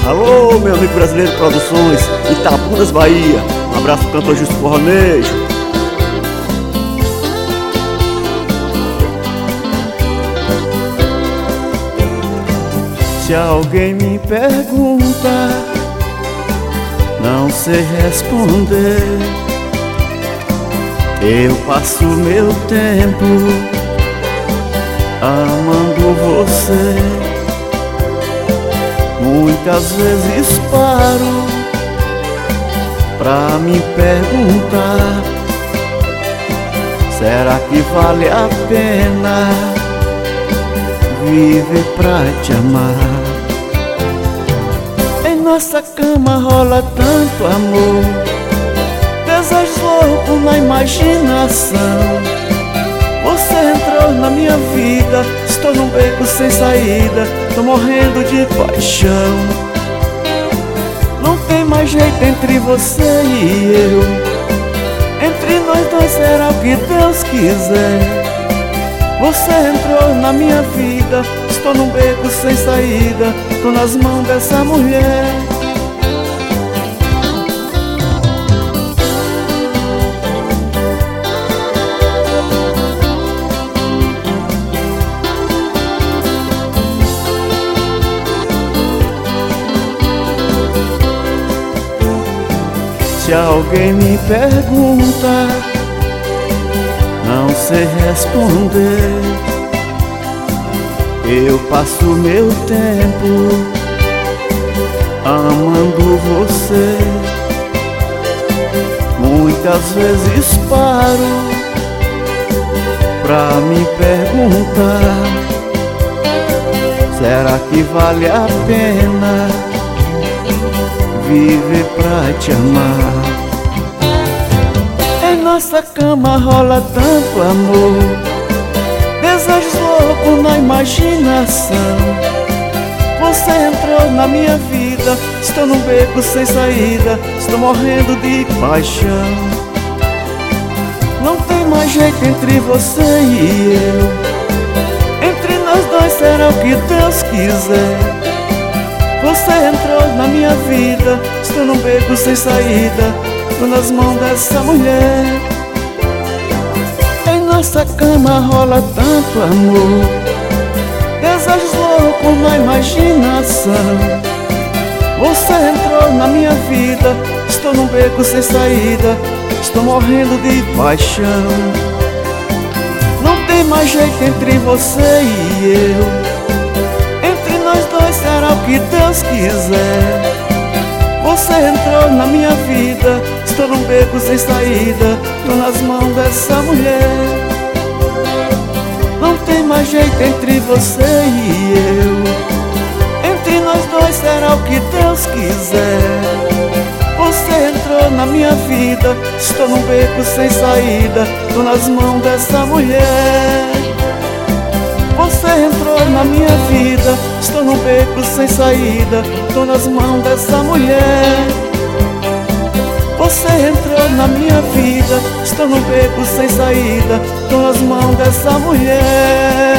Alô, meu amigo brasileiro Produções, Itabunas, Bahia. Um abraço pro cantor Justo Fornejo. Se alguém me pergunta, não sei responder. Eu passo meu tempo amando você. Muitas vezes paro pra me perguntar: será que vale a pena viver pra te amar? Em nossa cama rola tanto amor, desejos loucos na imaginação. Você entrou na minha vida, estou num beco sem saída, tô morrendo de paixão. Não tem mais jeito entre você e eu, entre nós dois será o que Deus quiser. Você entrou na minha vida, estou num beco sem saída, tô nas mãos dessa mulher. Se alguém me pergunta, não sei responder. Eu passo meu tempo amando você. Muitas vezes paro pra me perguntar: será que vale a pena viver pra te amar? Em nossa cama rola tanto amor, desejos loucos na imaginação. Você entrou na minha vida, estou num beco sem saída, estou morrendo de paixão. Não tem mais jeito entre você e eu, entre nós dois será o que Deus quiser. Você entrou na minha vida, estou num beco sem saída, tô nas mãos dessa mulher. Em nossa cama rola tanto amor, desejos loucos na imaginação. Você entrou na minha vida, estou num beco sem saída, estou morrendo de paixão. Não tem mais jeito entre você e eu, entre nós dois será o que Deus quiser. Você entrou na minha vida, estou num beco sem saída, tô nas mãos dessa mulher. Não tem mais jeito entre você e eu, entre nós dois será o que Deus quiser. Você entrou na minha vida, estou num beco sem saída, tô nas mãos dessa mulher. Você entrou na minha vida, estou num beco sem saída, tô nas mãos dessa mulher. Você entrou na minha vida, estou num beco sem saída, tô nas mãos dessa mulher.